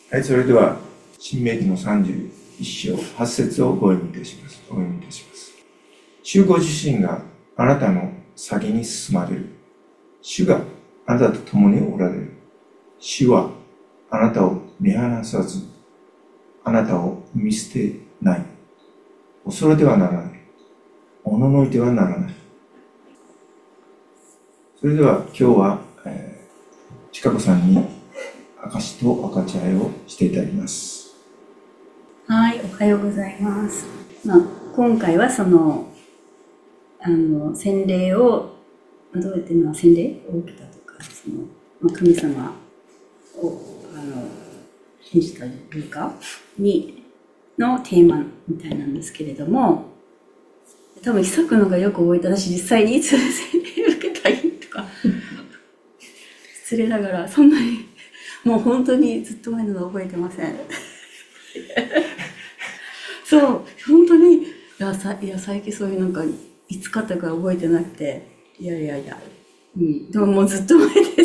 はい、それでは、新明記の31章、8節をお読みいたします。主ご自身があなたの先に進まれる。主があなたと共におられる。主はあなたを見放さず、あなたを見捨てない。恐れてはならない。おののいてはならない。それでは今日は、ちかこさんに証と分かち合いをしていただきます。 はい、おはようございます。今回はその洗礼をどうやって洗礼を受けたとか、神様を信じたというかのテーマみたいなんですけれども、多分久くのがよく覚えた。私実際にいつ洗礼を受けたりとか失礼ながらそんなにもう本当にずっと前の覚えてません。そう本当にいや最近そういうなんかいつかとか覚えてなくて、でももうずっと前です。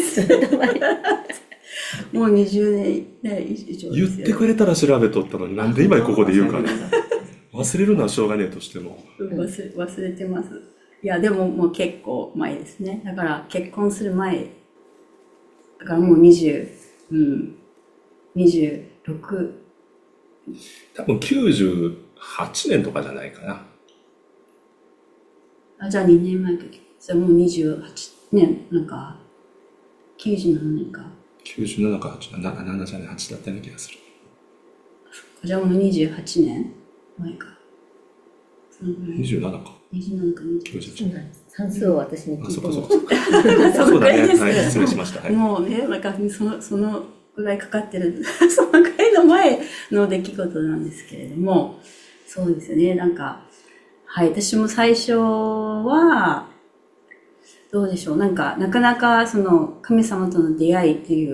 もう20年以上ですよ。 言ってくれたら調べとったのに、なんで今ここで言うかね。忘れるのはしょうがねえとしても。 忘れてます。いや、でももう結構前ですね。だから結婚する前、だからもう26。 多分98年とかじゃないかな。 じゃあ2年前か。じゃあもう28年、なんか、97年か。 97か8、7じゃない、8だったような気がする。 じゃあもう28年前か。 27か。 27か 98。 算数を私に聞いても。 そうだね。はい、失礼しました。はい、 もうね、なんかそのぐらいかかってる、そのぐらいの前の出来事なんですけれども、そうですよね、なんか、はい、私も最初は、どうでしょう、なかなかその神様との出会いっていう、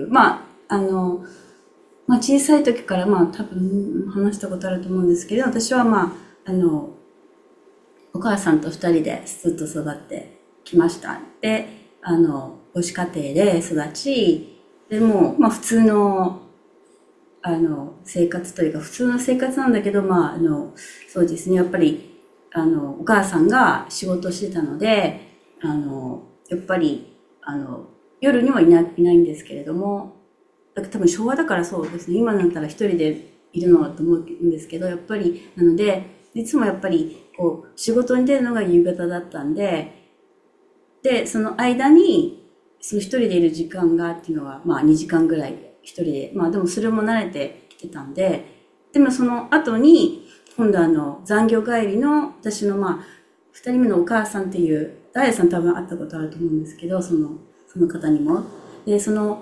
小さい時から多分話したことあると思うんですけど、私はお母さんと2人でずっと育ってきました。で、母子家庭で育ち、でも普通の生活というか普通の生活なんだけど、そうですね、やっぱりお母さんが仕事してたので、やっぱり夜にはいないんですけれども、多分昭和だからそうですね、今だったら一人でいるのはと思うんですけど、やっぱりなのでいつもやっぱりこう仕事に出るのが夕方だったんで、その間にその一人でいる時間がっていうのは2時間ぐらい一人で、でもそれも慣れてきてたんで、でもその後に今度残業帰りの私の二人目のお母さんっていう、ダイヤさん多分会ったことあると思うんですけど、その方にも。で、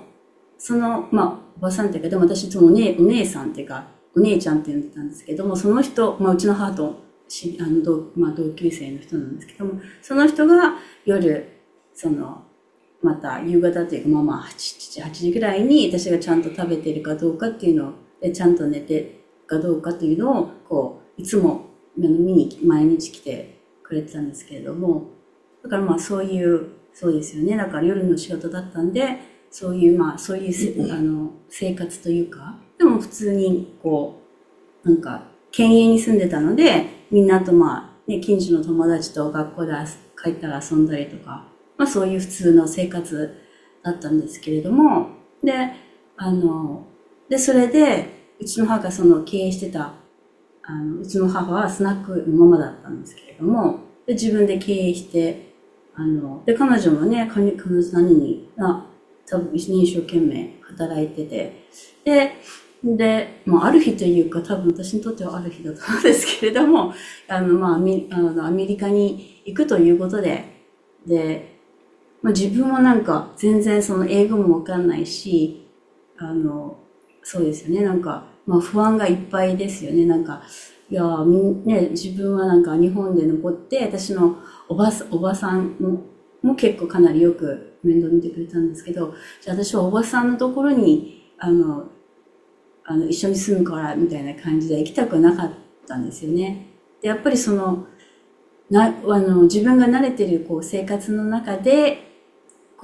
おばさんっていうか、でも私いつもお姉さんっていうか、お姉ちゃんって呼んでたんですけども、その人、うちの母と同級生の人なんですけども、その人が夜、また夕方というか、8時ぐらいに私がちゃんと食べてるかどうかっていうのを、ちゃんと寝てるかどうかっていうのを、こう、いつも見に毎日来てくれてたんですけれども、だからそうですよね。だから夜の仕事だったんで、そういう生活というか、でも普通にこう、なんか、県営に住んでたので、みんなと近所の友達と学校で帰ったら遊んだりとか、そういう普通の生活だったんですけれども、それで、うちの母が経営してた、うちの母はスナックのママだったんですけれども、で自分で経営して、で、彼女もね、彼女多分一生懸命働いてて、で、ある日というか、多分私にとってはある日だったんですけれども、アメリカに行くということで、自分はなんか全然英語もわかんないし、そうですよね、なんか、不安がいっぱいですよね、なんか、自分はなんか日本で残って、私のおばさんも結構かなりよく面倒見てくれたんですけど、じゃあ私はおばさんのところに、一緒に住むからみたいな感じで行きたくなかったんですよね。で、やっぱり自分が慣れてる生活の中で、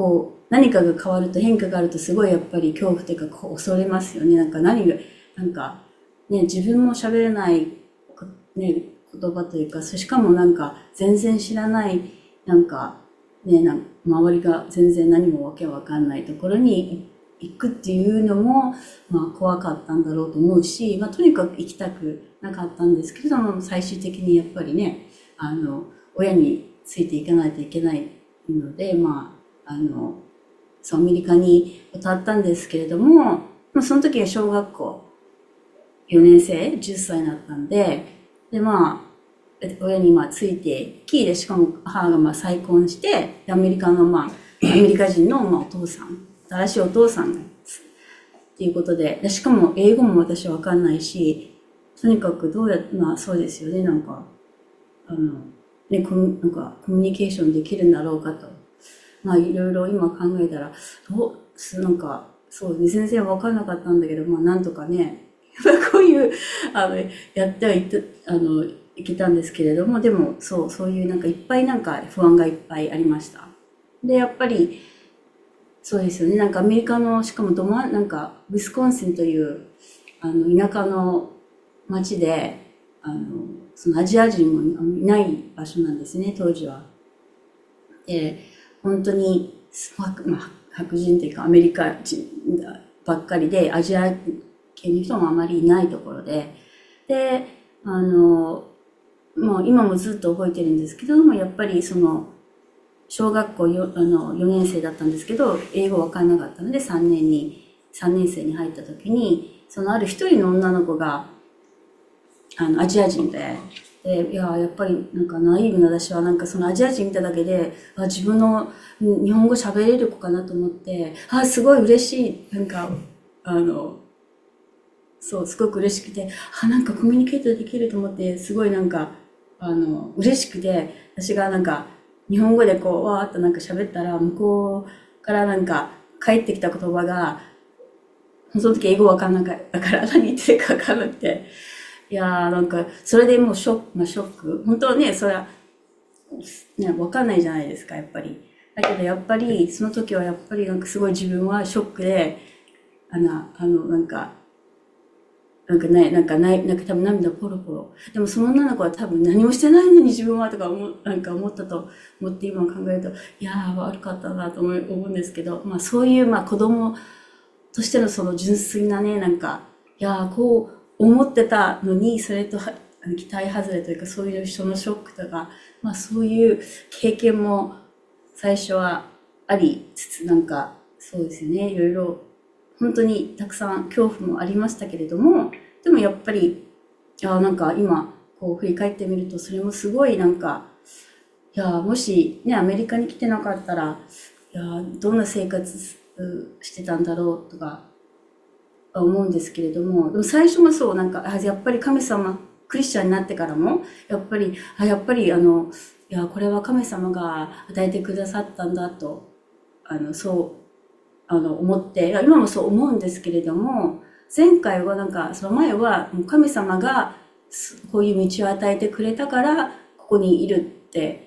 何かが変わると変化があるとすごいやっぱり恐怖というかこう恐れますよね。なんか何が、なんかね、自分も喋れない、ね、言葉というか、しかもなんか全然知らない、なんかね、周りが全然何もわけわかんないところに行くっていうのも、まあ怖かったんだろうと思うし、まあとにかく行きたくなかったんですけれども、最終的にやっぱりね、親についていかないといけないので、まあ、そう、アメリカに渡ったんですけれども、まあその時は小学校4年生、10歳になったんで、で、まあ、親にまあついてき、で、しかも母がまあ再婚して、アメリカのまあ、アメリカ人のまあお父さん、新しいお父さんがっていうことで、しかも英語も私わかんないし、とにかくどうやって、まあそうですよね、なんか、ね、なんかコミュニケーションできるんだろうかと。まあいろいろ今考えたら、なんか、そうね、全然わからなかったんだけど、まあなんとかね、こういう、やってはいって、いけたんですけれども、でも、そういうなんかいっぱいなんか不安がいっぱいありました。で、やっぱり、そうですよね、なんかアメリカの、しかもなんか、ウィスコンシンという、田舎の町で、そのアジア人もいない場所なんですね、当時は。で、本当に、まあ、白人というかアメリカ人ばっかりで、アジア系の人もあまりいないところで、で、まあ、今もずっと覚えてるんですけども、やっぱりその、小学校4年生だったんですけど、英語わからなかったので3年生に入った時に、そのある一人の女の子が、アジア人で、いや、やっぱりなんかナイーブな私はなんかそのアジア人見ただけで、自分の日本語喋れる子かなと思って、すごい嬉しい、なんか、そう、すごく嬉しくて、なんかコミュニケートできると思って、すごいなんか、嬉しくて、私がなんか、日本語でこう、わーっとなんか喋ったら、向こうからなんか、返ってきた言葉が、その時英語わかんなかったから何言ってるかわかんなくて、いやーなんか、それでもうショック。本当はね、それは、ね、わかんないじゃないですか、やっぱり。だけどやっぱり、その時はやっぱりなんかすごい自分はショックで、なんか、なんか多分涙ポロポロ。でもその女の子は多分何もしてないのに自分はとかなんか思ったと思って今考えると、いやー悪かったなと思うんですけど、まあそういうまあ子供としてのその純粋なね、なんか、いやーこう思ってたのに、それと期待外れというかそういう人のショックとか、まあそういう経験も最初はありつつ、なんかそうですよね、いろいろ本当にたくさん恐怖もありましたけれども、でもやっぱり、なんか今、こう振り返ってみると、それもすごいなんか、もしね、アメリカに来てなかったら、どんな生活してたんだろうとか思うんですけれども、でも最初もそう、なんか、やっぱり神様、クリスチャンになってからも、やっぱりこれは神様が与えてくださったんだと、そう、思って、今もそう思うんですけれども、前回はなんか、その前は神様がこういう道を与えてくれたから、ここにいるって、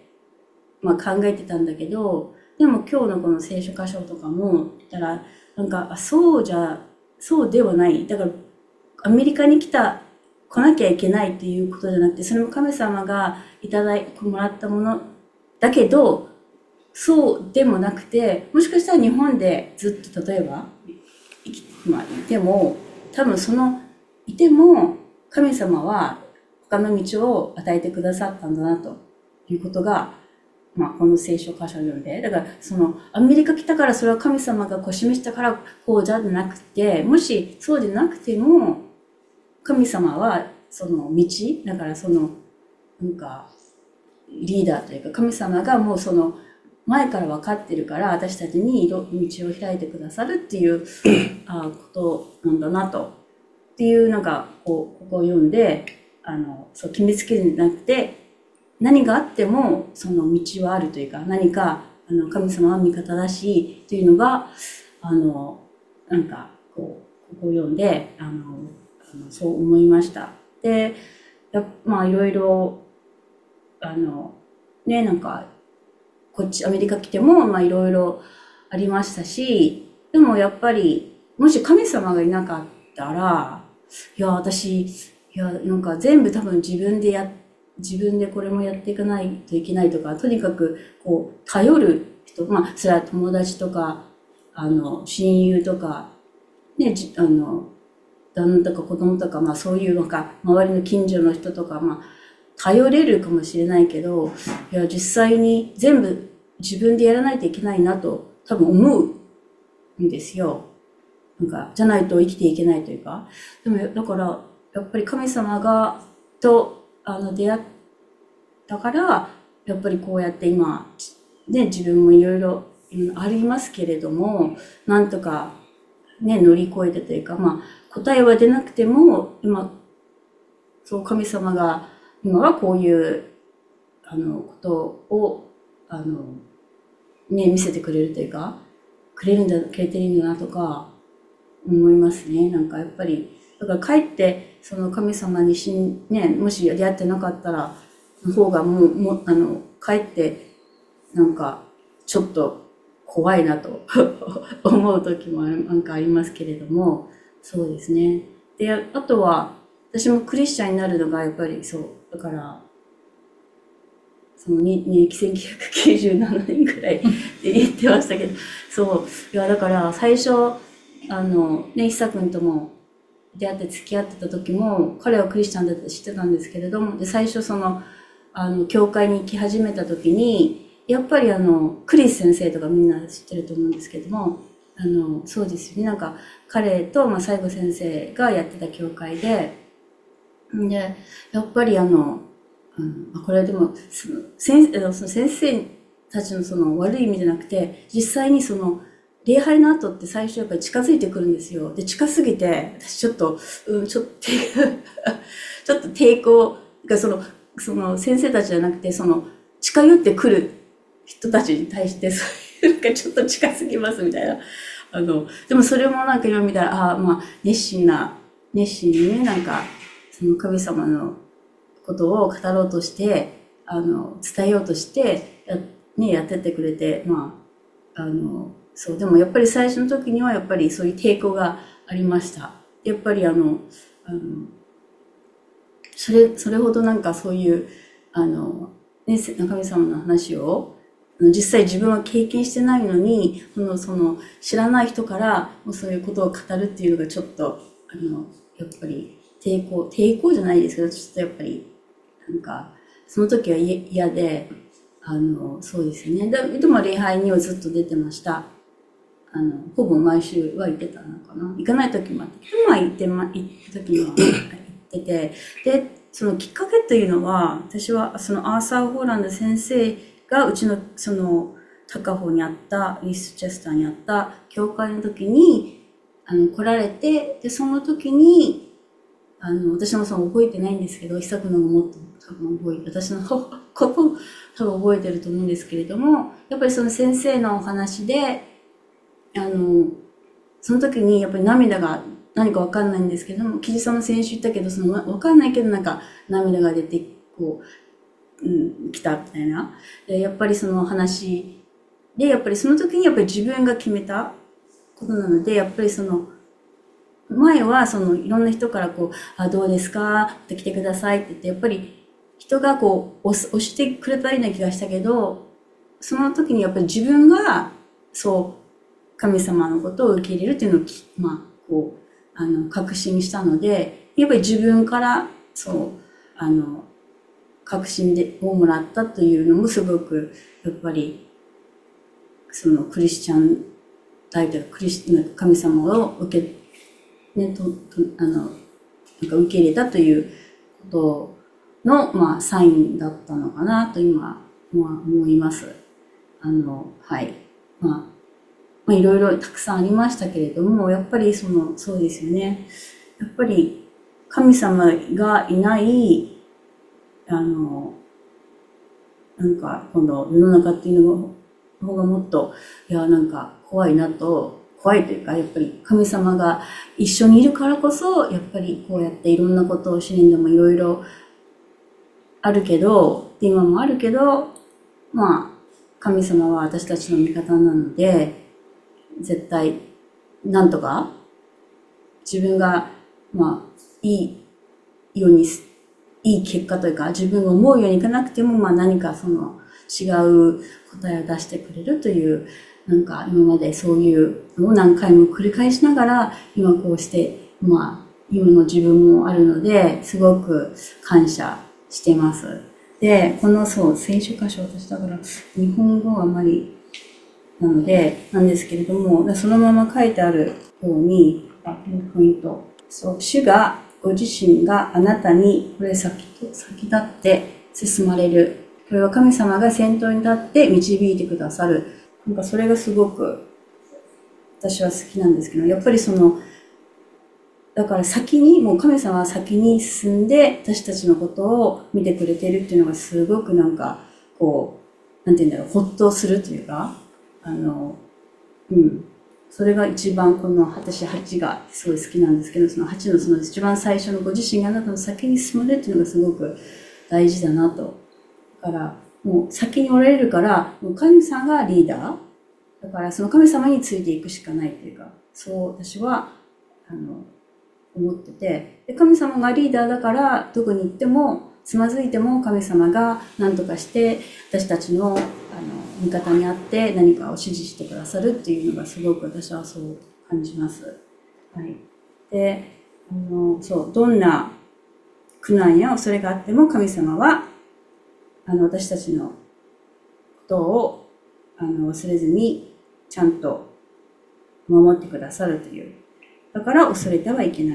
まあ考えてたんだけど、でも今日のこの聖書箇所とかも、だから、なんか、そうではない。だから、アメリカに来なきゃいけないっていうことじゃなくて、それも神様がもらったものだけど、そうでもなくて、もしかしたら日本でずっと例えば、いても、多分いても、神様は他の道を与えてくださったんだなということが、まあ、この聖書箇所を読んで、だからアメリカ来たからそれは神様がこう示したからこうじゃなくて、もしそうでなくても、神様はその道、だからなんか、リーダーというか神様がもう前から分かってるから私たちに道を開いてくださるっていうことなんだなと。っていうなんかここを読んで、そう決めつけるんじゃなくて、何があってもその道はあるというか、何か神様は味方だしというのがなんかここを読んでそう思いました。で、まあいろいろね、なんかこっちアメリカ来てもまあいろいろありましたし、でもやっぱり、もし神様がいなかったら、いや、私、いや、なんか全部多分自分でこれもやっていかないといけないとか、とにかく、こう、頼る人、まあ、それは友達とか、親友とか、ね、旦那とか子供とか、まあそういうなんか、周りの近所の人とか、まあ、頼れるかもしれないけど、いや、実際に全部自分でやらないといけないなと、多分思うんですよ。なんか、じゃないと生きていけないというか。でも、だから、やっぱり神様と、出会ったから、やっぱりこうやって今、ね、自分もいろいろありますけれども、なんとか、ね、乗り越えてというか、まあ、答えは出なくても、今、そう、神様が、今はこういう、ことを、ね、見せてくれるというか、くれてるんだなとか、思いますね。なんかやっぱり、だからかえって、その神様にね、もし出会ってなかったら、の方がかえって、なんか、ちょっと怖いなと思う時もなんかありますけれども、そうですね。で、あとは、私もクリスチャンになるのがやっぱりそう、だから、1997年くらいって言ってましたけど、そう、いや、だから最初、イサ君とも出会って付き合ってた時も、彼はクリスチャンだって知ってたんですけれども、で、最初教会に行き始めた時に、やっぱりクリス先生とかみんな知ってると思うんですけども、そうですよね、なんか、彼と、まあ、西郷先生がやってた教会で、やっぱりこれでも、その先生たちの悪い意味じゃなくて、実際に礼拝の後って最初やっぱり近づいてくるんですよ。で、近すぎて、私ちょっと抵抗が先生たちじゃなくて、近寄ってくる人たちに対して、なんかちょっと近すぎますみたいな。でもそれもなんか今見たら、まあ、熱心にね、なんか、その神様のことを語ろうとして、伝えようとして、やってってくれて、まあ、そう、でもやっぱり最初の時にはやっぱりそういう抵抗がありました。やっぱりそれほどなんかそういう、神様の話を、実際自分は経験してないのに、知らない人からそういうことを語るっていうのがちょっと、やっぱり抵抗じゃないですけど、ちょっとやっぱり、なんか、その時は嫌で、そうですね。でも礼拝にはずっと出てました。ほぼ毎週は行ってたのかな。行かない時もあって、まあ行った時には行ってて、で、そのきっかけというのは、私はそのアーサー・ホーランド先生がうちの高穂にあった、イーストチェスターにあった教会の時に、来られて、で、その時に、私も覚えてないんですけど、久くのがもっと多分私のことを多分覚えてると思うんですけれども、やっぱりその先生のお話で、その時にやっぱり涙が何かわかんないんですけども、キジさんも先週言ったけど、わかんないけどなんか涙が出て、来たみたいな。で、やっぱりその話で、やっぱりその時にやっぱり自分が決めたことなので、やっぱり前はいろんな人からどうですかって来てくださいって言って、やっぱり人が押してくれたような気がしたけど、その時にやっぱり自分が、神様のことを受け入れるっていうのを、まあ、確信したので、やっぱり自分から、確信をもらったというのもすごく、やっぱり、クリスチャン大というか、神様を受け入れたということの、まあ、サインだったのかなと今、思います。はい。まあ、いろいろたくさんありましたけれども、やっぱりそうですよね。やっぱり、神様がいない、なんか、この世の中っていうの方がもっと、なんか怖いというか、やっぱり神様が一緒にいるからこそ、やっぱりこうやっていろんなことを試練でもいろいろあるけど、今もあるけど、まあ、神様は私たちの味方なので、 絶対、なんとか、自分が、いいように、いい結果というか、自分が思うようにいかなくても、何か違う答えを出してくれるという、なんか今までそういうのを何回も繰り返しながら、今こうして、今の自分もあるので、すごく感謝しています。で、この聖書箇所、私だから日本語はあまりなので、なんですけれども、そのまま書いてあるように、ポイント。主がご自身があなたにこれ先立って進まれる。これは神様が先頭に立って導いてくださる。なんかそれがすごく私は好きなんですけど、やっぱりだからもう神様は先に進んで私たちのことを見てくれているっていうのがすごくなんか、なんて言うんだろう、ほっとするというか、それが一番私8がすごい好きなんですけど、その8の一番最初のご自身があなたの先に進まれるっていうのがすごく大事だなと。だから、もう先におられるから、もう神様がリーダー。だからその神様についていくしかないっていうか、そう私は、思ってて、で神様がリーダーだから、どこに行っても、つまずいても神様が何とかして、私たちの味方にあって何かを指示してくださるっていうのがすごく私はそう感じます。はい。で、どんな苦難や恐れがあっても神様は、私たちのことを、忘れずにちゃんと守ってくださるという。だから恐れてはいけない。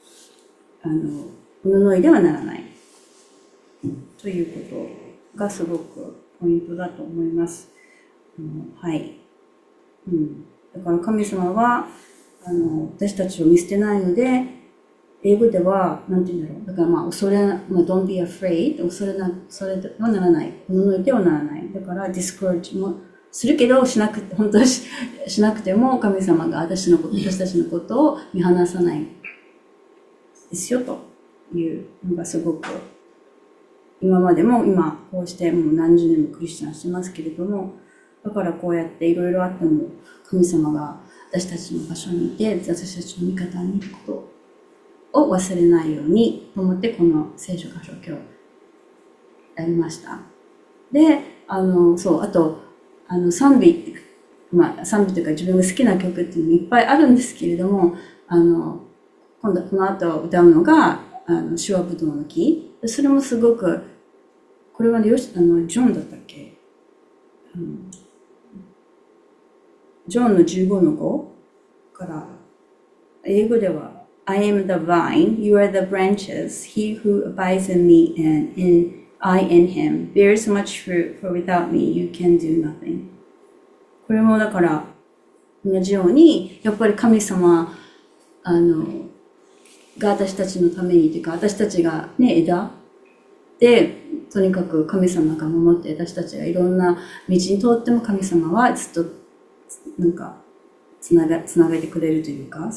おののいではならない。ということがすごくポイントだと思います。はい。だから神様は、私たちを見捨てないので、英語では、なんて言うんだろう。だからdon't be afraid。恐れはならない。おののいてはならない。だから、discourage もするけど、本当はしなくても、神様が私たちのことを見放さないですよ、というのがすごく、今までも、こうしてもう何十年もクリスチャンしてますけれども、だからこうやっていろいろあっても、神様が私たちの場所にいて、私たちの味方にいることを忘れないようにと思って、この聖書箇所を今日やりました。で、あと、賛美というか自分が好きな曲っていうのもいっぱいあるんですけれども、この後歌うのが、手話ぶどうの木。それもすごく、これはジョンだったっけ、ジョンの15の5から、英語では、I am the vine, you are the branches, he who abides in me and I in him bears much fruit, for without me you can do nothing. これもだから、同じように、やっぱり神様、が私たちのためにというか、私たちがね、枝で、とにかく神様が守って、私たちがいろんな道に通っても神様はずっと、なんか、つなげてくれるというか、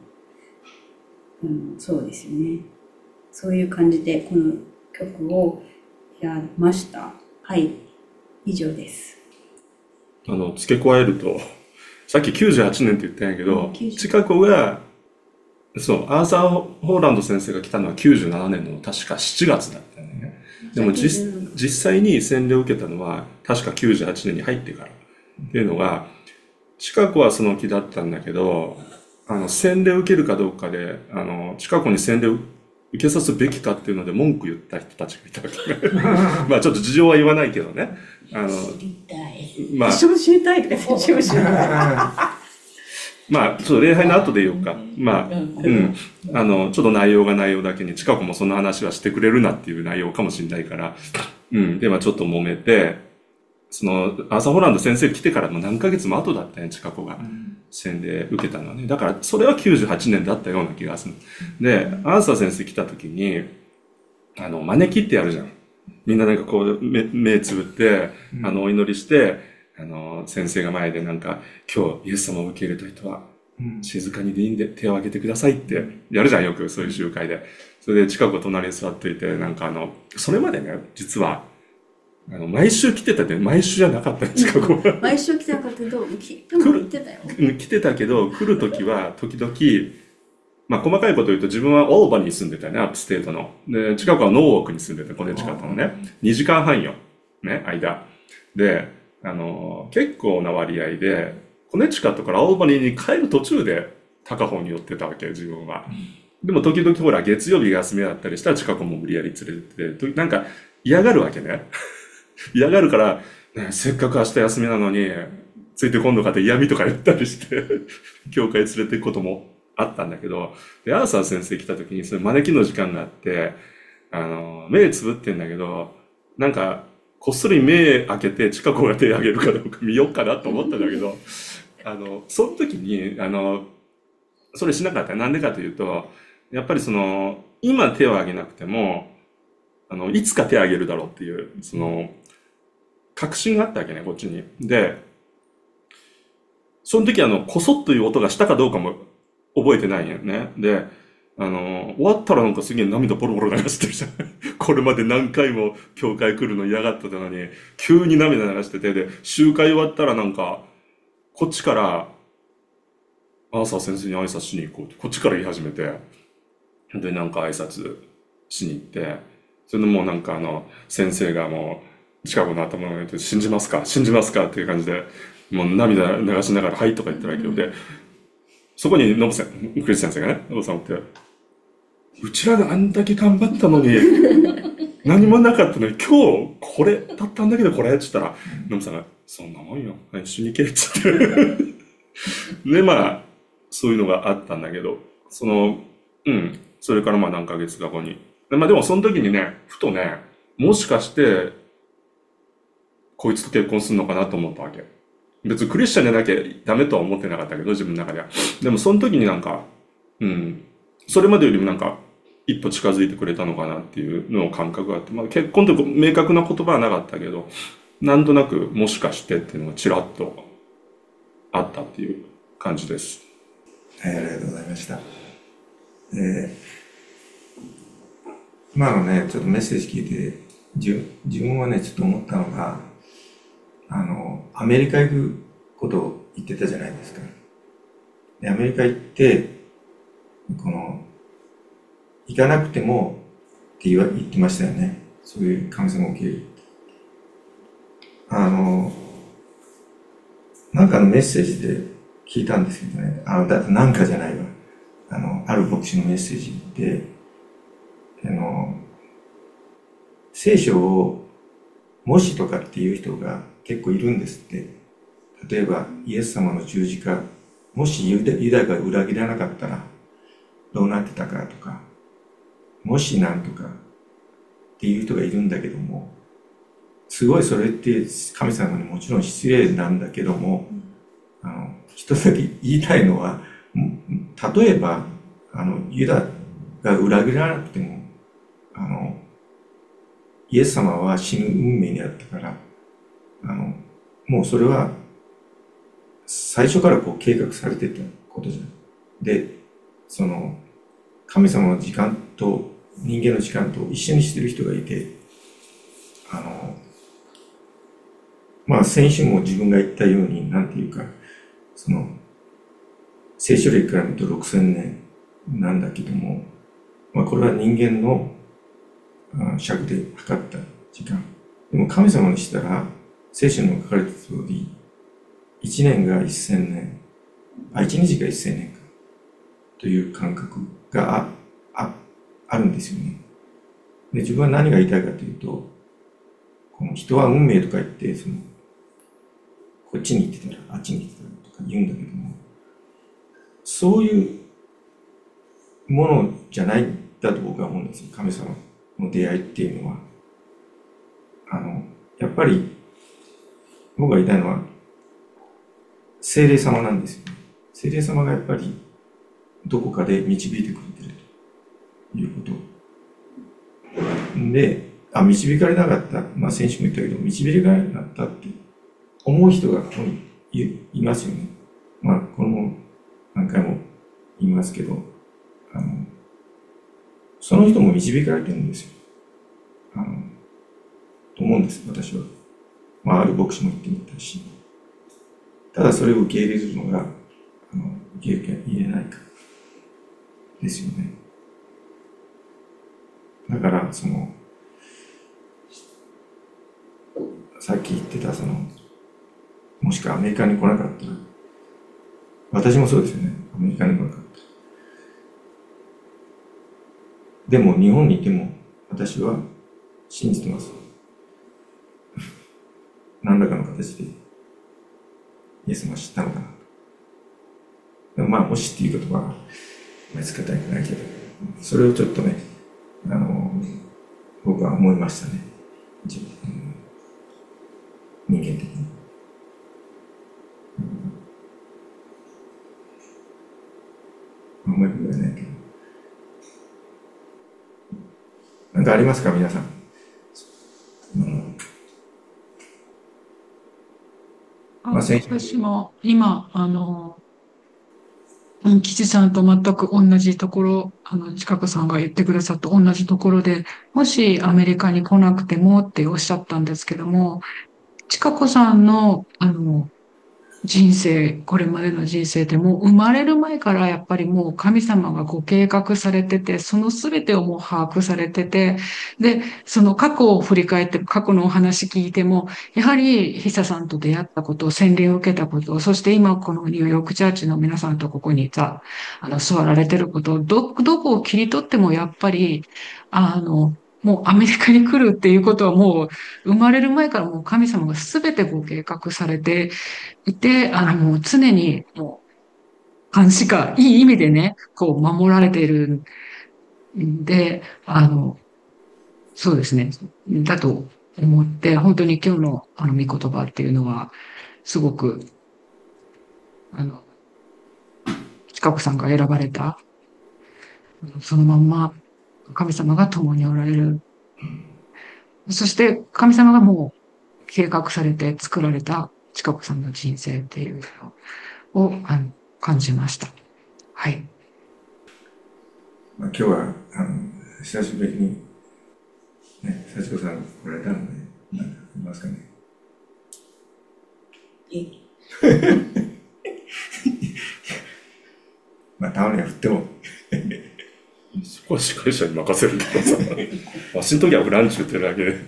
そうですよね。そういう感じで、この曲をやりました。はい。以上です。 付け加えると、さっき98年って言ったんやけど、近子が、アーサー・ホーランド先生が来たのは97年の確か7月だったよね。でも実際に洗礼を受けたのは確か98年に入ってから。っていうのが、近子はその気だったんだけど、洗礼を受けるかどうかで、近子に洗礼を受けさすべきかっていうので文句言った人たちがいたわけね。まあちょっと事情は言わないけどね。 知りたい。私も知りたいとか、私も知りたい。 まあ、ちょっと礼拝の後で言おうか。まあ、ちょっと内容が内容だけに、近くもその話はしてくれるなっていう内容かもしれないから、で、まあちょっと揉めて、アーサー・ホランド先生来てからも何ヶ月も後だったね、近子が。洗礼受けたのはね。だから、それは98年だったような気がする。で、アーサー先生来た時に、招きってやるじゃん。みんななんかこう、目つぶって、お祈りして、先生が前でなんか、今日イエス様を受け入れた人は、静かにでいいんで手を挙げてくださいってやるじゃん、よくそういう集会で。それで近く隣に座っていて、なんかそれまでね、実は、 毎週来てたって、毎週じゃなかったね、近くは。 毎週来てなかったけど、でも行ってたよ。 来てたけど、来るときは、時々、まあ、細かいこと言うと、自分はオーバーに住んでたよね、アップステートの。で、近くはノーウォークに住んでた、コネチカットのね。2時間半よ。ね、間。で、結構な割合で、コネチカットからオーバニーに帰る途中で高方に寄ってたわけ、自分は。でも時々ほら、月曜日が休みだったりしたら近くも無理やり連れてって、なんか嫌がるわけね。嫌がるから、ね、せっかく明日休みなのに、ついて今度かって嫌味とか言ったりして、教会連れて行くこともあったんだけど、で、アーサー先生来た時に、それ招きの時間があって、目つぶってんだけど、なんか、こっそり目開けて近くが手を挙げるかどうか見ようかなと思ったんだけど、その時に、それしなかった。なんでかというと、やっぱり今手を挙げなくても、いつか手を挙げるだろうっていう、確信があったわけね、こっちに。で、その時こそっという音がしたかどうかも覚えてないんよね。で、終わったらなんかすげえ涙ボロボロ流してるじゃん。これまで何回も教会来るの嫌がってたのに、急に涙流してて、で、集会終わったらなんか、こっちから、アーサー先生に挨拶しに行こうって、こっちから言い始めて、で、なんか挨拶しに行って、それでもうなんか先生がもう、近くの頭を見て、信じますか信じますかっていう感じで、もう涙流しながら、はいとか言ったらいいけど、で、そこにクリス先生がね、ノブさんって、うちらがあんだけ頑張ったのに、何もなかったのに、今日これだったんだけどこれって言ったら、ノブさんが、そんなもんよ、一緒に行けって言って。で、まあ、そういうのがあったんだけど、それからまあ何ヶ月か後に。まあでもその時にね、ふとね、もしかして、こいつと結婚するのかなと思ったわけ。別にクリスチャンじゃなきゃダメとは思ってなかったけど、自分の中では。でもその時になんか、それまでよりもなんか、一歩近づいてくれたのかなっていうのを感覚があって、まあ結婚という明確な言葉はなかったけど、なんとなくもしかしてっていうのがちらっとあったっていう感じです。 はい、ありがとうございました。今のね、ちょっとメッセージ聞いて、自分はね、ちょっと思ったのが、アメリカ行くことを言ってたじゃないですか。で、アメリカ行って、行かなくてもって言ってましたよね。そういう神様を受ける。なんかのメッセージで聞いたんですけどね。なんかじゃないわ。ある牧師のメッセージで、聖書をもしとかっていう人が結構いるんですって。例えば、イエス様の十字架、もしユダが裏切らなかったらどうなってたかとか、もしなんとかっていう人がいるんだけども、すごいそれって神様にもちろん失礼なんだけども、一つだけ言いたいのは、例えば、ユダが裏切らなくても、イエス様は死ぬ運命にあったから、もうそれは、最初からこう計画されてたことじゃん。で、神様の時間と人間の時間と一緒にしてる人がいて、まあ先週も自分が言ったように、なんていうか、聖書歴から見ると6000年なんだけども、まあこれは人間の尺で測った時間。でも神様にしたら、聖書にも書かれた通り、1年が1000年、1日が1000年か、という感覚があるんですよね。で、自分は何が言いたいかというと、この人は運命とか言って、こっちに行ってたら、あっちに行ってたらとか言うんだけども、そういうものじゃないんだと僕は思うんですよ。神様の出会いっていうのは。やっぱり、僕が言いたいのは、聖霊様なんですよね。聖霊様がやっぱり、どこかで導いてくれてるということ。で、導かれなかった。まあ先週も言ったけど、導かれなかったって思う人がここにいますよね。まあ、これも何回も言いますけど、その人も導かれてるんですよ。と思うんうんです、私は。ある牧師も言ってみたし。ただそれを受け入れるのが、受け入れないか。ですよね。だから、さっき言ってた、もしくはアメリカに来なかったら、私もそうですよね。アメリカに来なかった。でも、日本にいても、私は信じてます。何らかの形で、イエスも知ったのかな。でももしっていう言葉は、使いたくないけど、それをちょっとね、僕は思いましたね。人間的に。あんまり言わないけど。なんかありますか、皆さん。 私も今、岸さんと全く同じところ、近くさんが言ってくださった同じところで、もしアメリカに来なくてもっておっしゃったんですけども、近子さんの、人生、これまでの人生でもう生まれる前からやっぱりもう神様がご計画されてて、その全てをもう把握されてて、で、その過去を振り返って、過去のお話聞いても、やはり久さんと出会ったこと、洗礼を受けたこと、そして今このニューヨークチャーチの皆さんとここに座られてること、どこを切り取ってもやっぱり、もうアメリカに来るっていうことはもう生まれる前からもう神様が全てご計画されていて、もう常にもう監視下、いい意味でね、こう守られているんで、そうですね、だと思って、本当に今日の御言葉っていうのは、すごく、近子さんが選ばれた、そのまんま神様が共におられる。そして神様がもう計画されて作られた近子さんの人生っていうのを感じました。はい。 今日は久しぶりに、ね、幸子さんが来られたので、何か言いますかね。たまには振っても。 そこは司会者に任せるけどさ、わしの時はフランチュってるだけで。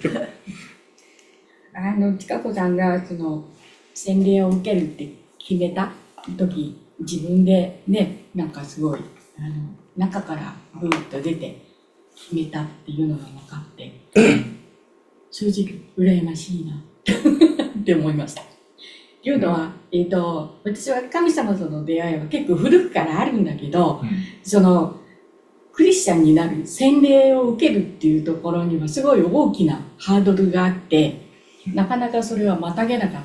近子さんが洗礼を受けるって決めた時、自分でね、なんかすごい中からブーッと出て決めたっていうのが分かって正直羨ましいなって思いました。というのは、私は神様との出会いは結構古くからあるんだけど、クリスチャンになる洗礼を受けるっていうところにはすごい大きなハードルがあって、なかなかそれはまたげなかった。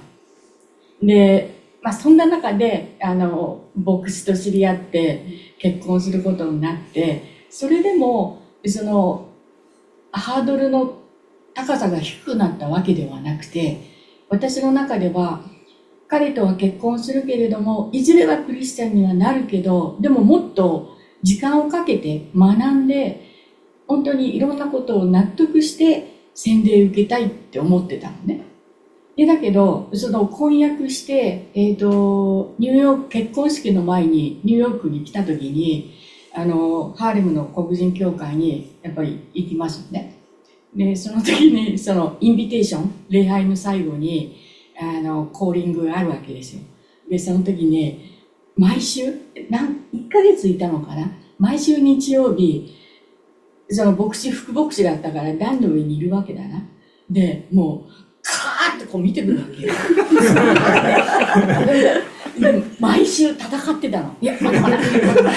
で、そんな中で牧師と知り合って結婚することになって、それでもハードルの高さが低くなったわけではなくて、私の中では彼とは結婚するけれども、いずれはクリスチャンにはなるけど、でももっと時間をかけて学んで、本当にいろんなことを納得して洗礼受けたいって思ってたのね。で、だけど、婚約して、ニューヨーク、結婚式の前にニューヨークに来た時に、ハーレムの黒人教会にやっぱり行きますよね。で、その時に、インビテーション、礼拝の最後に、コーリングがあるわけですよ。で、その時に、毎週、1ヶ月いたのかな、毎週日曜日、牧師、副牧師だったから段の上にいるわけだな。で、もう、カーッとこう見てくるわけよ。で、毎週戦ってたの。いや、まだまだ。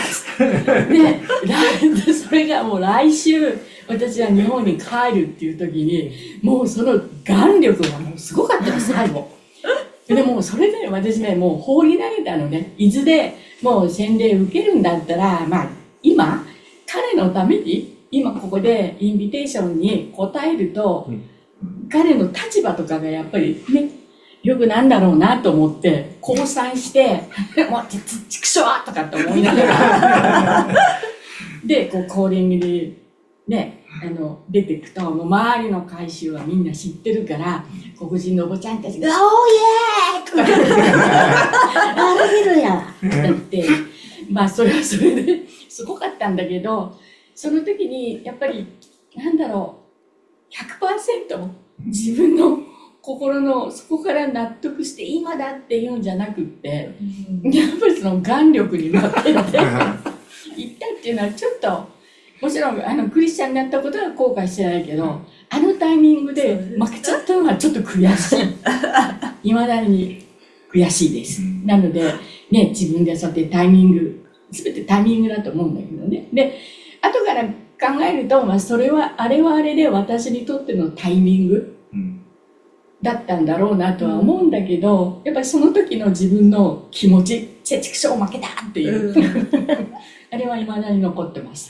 で、それがもう来週、私は日本に帰るっていう時に、もうその眼力がもうすごかったの、最後。でもそれで私ね、もう放り投げたのね。伊豆でもう洗礼受けるんだったら、今、彼のために、今ここでインビテーションに答えると、彼の立場とかがやっぱりね、よくなんだろうなと思って、降参して、もう、ちくしょうとかって思いながら、で、コーリングにね、出てくと、もう周りの回収はみんな知ってるから、黒人のおばちゃんたちが、おーイエーイとか、あれ見るやだって、まあそれはそれですごかったんだけど、その時にやっぱり、なんだろう、100% 自分の心の底から納得して今だっていうんじゃなくって、やっぱりその眼力になってって行ったっていうのはちょっと、もちろんクリスチャンになったことは後悔してないけど、あのタイミングで負けちゃったのはちょっと悔しい。未だに悔しいです。なので、ね、自分でそうやってタイミング、すべてタイミングだと思うんだけどね。で、後から考えると、まあそれは、あれはあれで私にとってのタイミングだったんだろうなとは思うんだけど、やっぱりその時の自分の気持ち、チェチクショー負けたっていう。あれは未だに残ってます。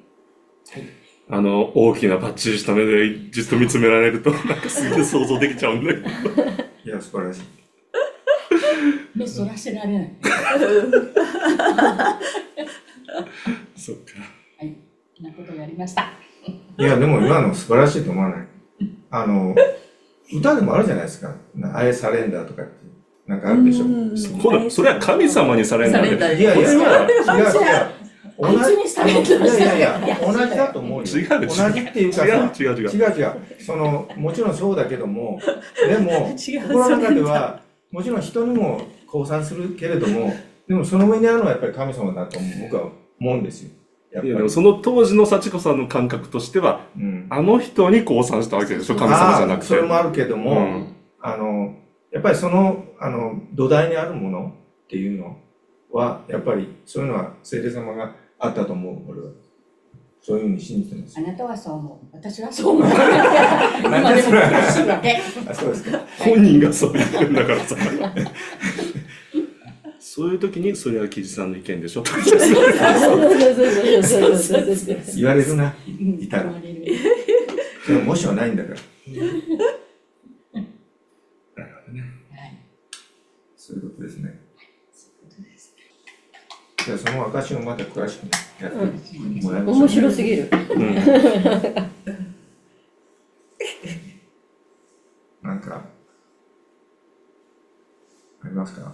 大きなパッチリした目でじっと見つめられると、なんかすげえ想像できちゃうんだけど。 いや、素晴らしい。 目そらせられない。 そっか。 はい。こんなことをやりました。 いや、でも今の素晴らしいと思わない。歌でもあるじゃないですか。I surrenderとかって。なんかあるでしょ。 それは神様にされない。 いやいや、違う。同じにされたんですいや、同じだと思うよ。 違う同じっていうかさ、 違う。もちろんそうだけども、でも、心の中では、もちろん人にも降参するけれども、でもその上にあるのはやっぱり神様だと僕は思うんですよ。 いやでもその当時の幸子さんの感覚としては、あの人に降参したわけでしょ、神様じゃなくて。 それもあるけども、やっぱりその、土台にあるものっていうのは、やっぱりそういうのは聖霊様があったと思う、俺は。そういうふうに信じてます。 あなたはそう思う。私はそう思う。 なんでそれ悔しいわけ。 あ、そうですか。 本人がそう言ってるんだからさ。そういう時に、それはキジさんの意見でしょとか。 言われるな、いたら。でももしはないんだから。なるほどね。そういうことですね。じゃあその証をまた詳しくやってもらいましょう。 面白すぎる。 なんかありますか？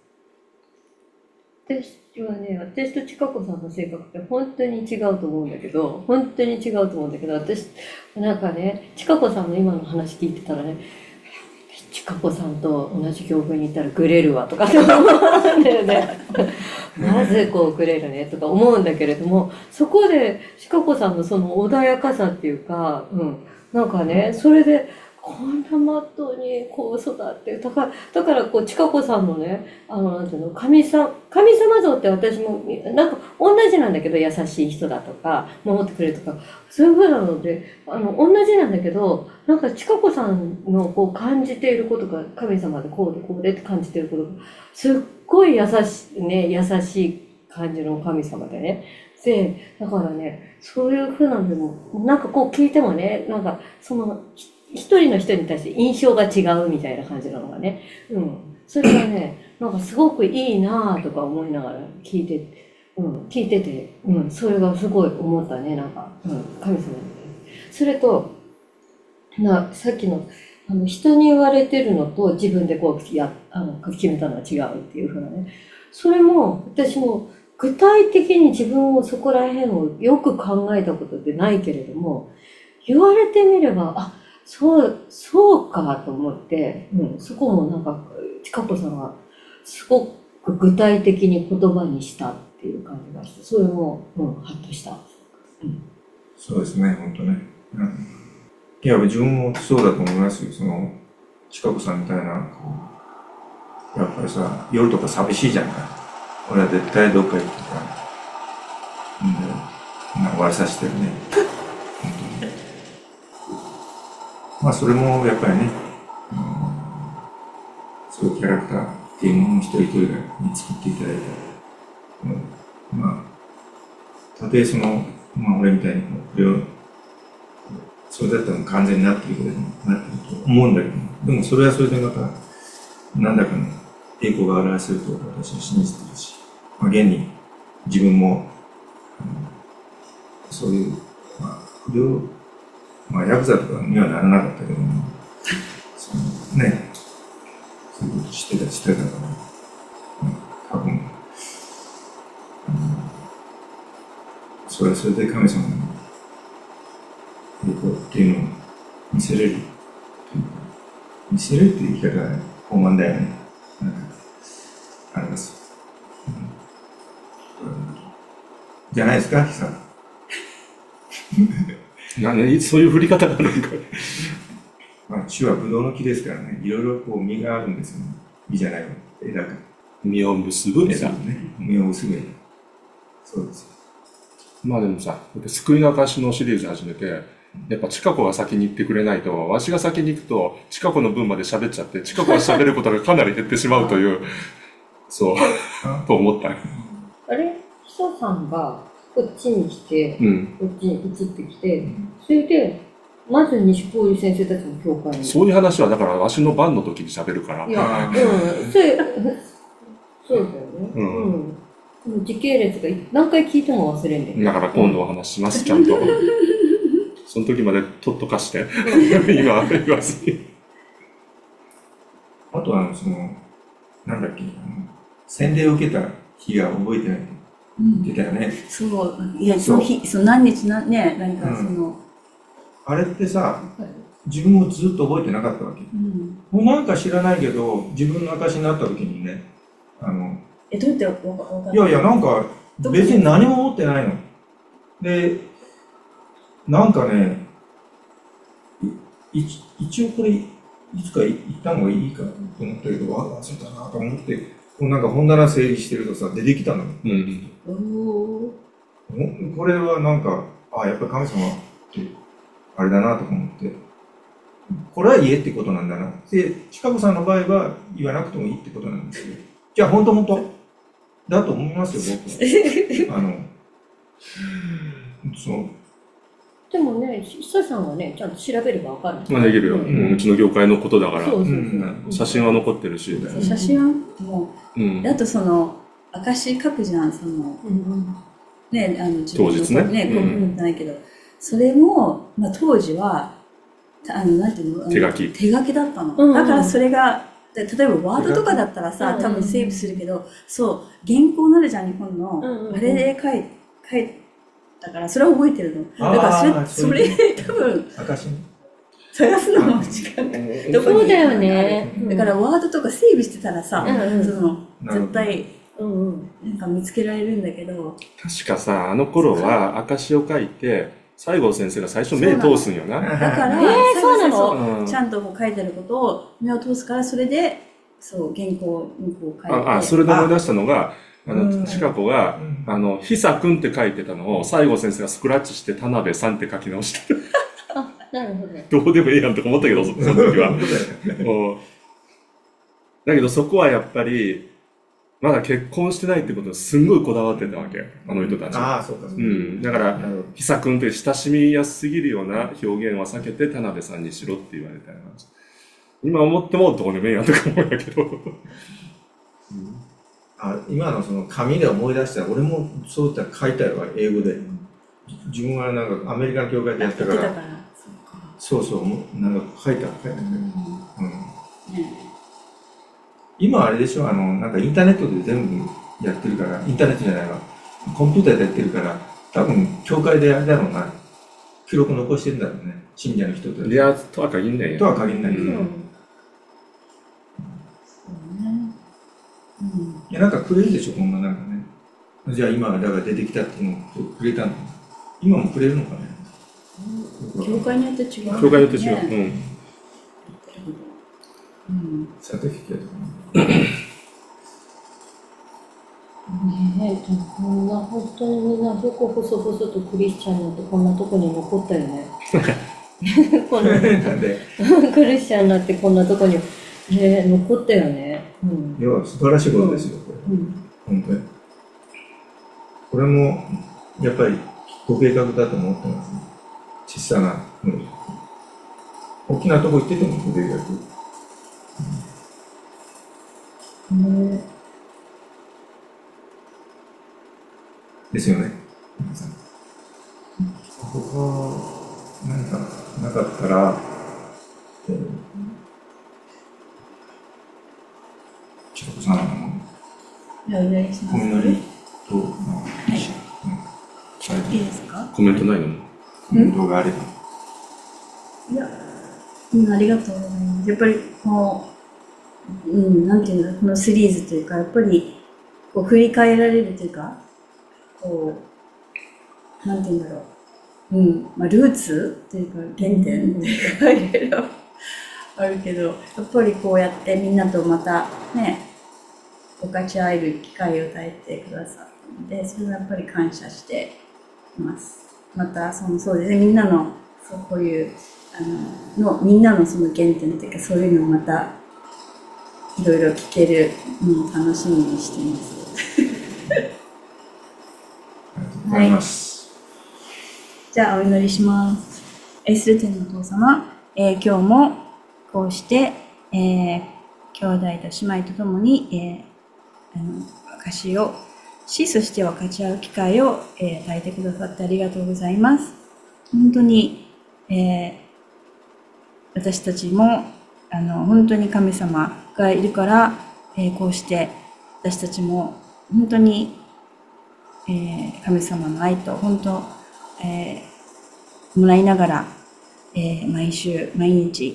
私はね、私と千佳子さんの性格って本当に違うと思うんだけど、私、なんかね、千佳子さんの今の話聞いてたらね、千佳子さんと同じ境遇にいたらグレるわとかって思うんだよね。なぜこうグレるねとか思うんだけれども、そこで千佳子さんのその穏やかさっていうか、なんかね、それで、こんなまっとうにこう育ってだからこう千佳子さんのねなんていうの神様像って私もなんか同じなんだけど優しい人だとか守ってくれるとかそういうふうなので同じなんだけどなんか千佳子さんのこう感じていることが神様でこうでって感じていることがすっごい優しい感じの神様でね。でだからねそういうふうなのでもなんかこう聞いてもねなんかその一人の人に対して印象が違うみたいな感じなのがね。それがね、なんかすごくいいなぁとか思いながら聞いてて、それがすごい思ったね、なんか、神様に。それと、さっきの、人に言われてるのと自分でこう、決めたのは違うっていうふうなね。それも、私も具体的に自分をそこら辺をよく考えたことってないけれども、言われてみれば、そうかと思って、そこもなんか、千佳子さんがすごく具体的に言葉にしたっていう感じがして、それも、ハッとした。 そうですね、本当ね。いや、自分もそうだと思いますよ。千佳子さんみたいな、やっぱりさ、夜とか寂しいじゃんか。俺は絶対どっか行くとか、終わりさせてるね。まあそれもやっぱりね、そういうキャラクターっていうものを一人一人に作っていただいて、たとえ俺みたいにこれを、それだったら完全になってるけれども、なってると思うんだけども、でもそれはそれでまた、何らかの栄光が表せると私は信じてるし、現に自分も、そういう、 不良、まあ、ヤクザとかにはならなかったけども、そのね、そういうことしてたから、多分、それはそれで神様の栄光っていうのを見せれる。見せれるっていう言い方は傲慢だよね。なんか、あります。じゃないですか、さん。 そういう振り方があるんか。 まあ、種はブドウの木ですからね、いろいろこう実があるんですよね。実じゃないわ、枝が。 実を結ぶ枝。 実を結ぶ枝。そうですよ。 まあでもさ、救いの証のシリーズ始めて、やっぱ近子が先に行ってくれないと、わしが先に行くと、近子の分まで喋っちゃって、近子が喋ることがかなり減ってしまうという、そう、と思った。 あれ、ヒサさんがこっちに来て、こっちに移ってきて、それで、まず西郡先生たちの教会に。 そういう話は、だからわしの番の時に喋るから。 いや、そうだよね。時系列が何回聞いても忘れんで。 だから今度お話します、ちゃんと。その時までとっとかして、今言わずに。 あとは、なんだっけ、洗礼を受けた日が覚えてないって言ってたよね。 そう、いや、その日、何日ね、何かあれってさ、自分もずっと覚えてなかったわけ。もうなんか知らないけど、自分の証になった時にね、 どうやって分かった？ いやいや、なんか、別に何も思ってないの。で、なんかね、一応これ、いつか言った方がいいかと思ったけど、忘れたなと思って、こうなんか本棚整理してるとさ、出てきたの。これはなんか、やっぱり神様って、あれだなと思って、これは言えってことなんだな。で、近子さんの場合は言わなくてもいいってことなんですよ。じゃあ、本当だと思いますよ、僕は。そう。 でもね、久さんはね、ちゃんと調べればわかる。 まあできるよ。うちの業界のことだから。写真は残ってるし。 写真はもう、あと証書くじゃん、ね、 当日ね。 こういうのじゃないけど、それも、まあ当時は、なんていうの？手書きだったの。だからそれが、例えばワードとかだったらさ、多分セーブするけど、そう、原稿になるじゃん、日本の。あれで書いたから、それは覚えてるの。だからそれ多分、探すのも時間が。 そうだよね。 だからワードとかセーブしてたらさ、絶対、なんか見つけられるんだけど。 確かさ、あの頃は証を書いて、西郷先生が最初目通すんよな。 だから、 そうなの？ ちゃんと書いてあることを目を通すから、それで、そう、原稿にこう書いて。 それで思い出したのが、近子が、久くんって書いてたのを、西郷先生がスクラッチして田辺さんって書き直してる。 なるほどね。 どうでもいいやんとか思ったけど、その時は。だけどそこはやっぱり、まだ結婚してないってことをすんごいこだわってたわけ。あの人たち。 そうか。 だから、久くんって親しみやすすぎるような表現は避けて田辺さんにしろって言われたよな。今思ってもどこでもいいやんとか思うんやけど。 今のその紙で思い出したら、俺もそういった書いたよ、英語で。自分はなんかアメリカの教会でやったから。そう、なんか書いた。今あれでしょ、なんかインターネットで全部やってるから、インターネットじゃないわ、コンピューターでやってるから、多分、教会であれだろうな、記録残してるんだろうね、信者の人たち。 いや、とは限んないよ。 とは限んないけど。いや、なんかくれるでしょ、こんななんかね。じゃあ今、だから出てきたっていうのをくれたの。今もくれるのかね。 教会によって違う。 教会によって違う。 サティフィケートねえ、こんな本当にみんな細々とクリスチャンになってこんなとこに残ったよね。 なんでクリスチャンになってこんなとこに、残ったよね。 いや、素晴らしいことですよ、これ。本当に。これも、やっぱりご計画だと思ってますね。小さな、大きなとこ行っててもご計画。ですよね。 ここなんかなかったら、ちかこさん、 お願いします。 お祈りと、 いいですか？ コメントないの？ コメントがあれば。 いや、ありがとうございます。やっぱりこう、なんていうの、このシリーズというか、やっぱりこう振り返られるというか、こう、なんていうんだろう、まあ、ルーツというか、原点っていうか、いろいろあるけど、やっぱりこうやってみんなとまたね、分かち合える機会を与えてくださったので、それはやっぱり感謝しています。また、そうですね、みんなの、こういう、みんなのその原点というか、そういうのをまた、いろいろ聞けるのを楽しみにしています。 ありがとうございます。 じゃあ、お祈りします。すべてのお父様、今日もこうして、兄弟と姉妹とともに、証をし、そして分かち合う機会を、与えてくださってありがとうございます。本当に、私たちも本当に神様がいるから、こうして私たちも本当に、神様の愛と本当、もらいながら、毎週毎日、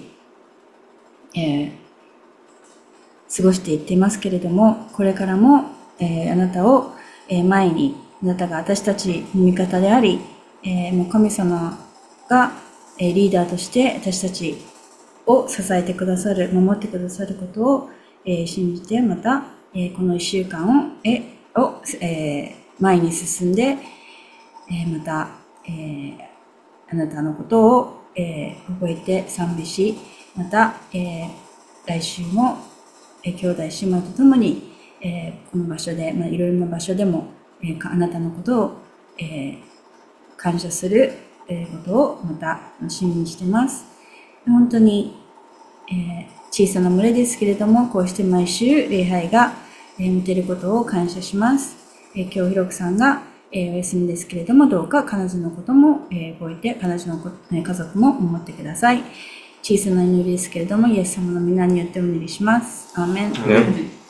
過ごしていっていますけれども、これからも、あなたを、前に、あなたが私たちの味方であり、もう神様が、リーダーとして私たちを支えてくださる、守ってくださることを、信じて、また、この一週間を、前に進んで、また、あなたのことを、覚えて賛美し、また、来週も、兄弟姉妹とともに、この場所で、いろいろな場所でも、あなたのことを、感謝することをまた楽しみにしています。本当に、小さな群れですけれども、こうして毎週礼拝が持てることを感謝します。今日ひろくさんが、お休みですけれども、どうか彼女のことも覚えて、彼女の家族も守ってください。小さな祈りですけれども、イエス様の皆によってお祈りします。アーメン。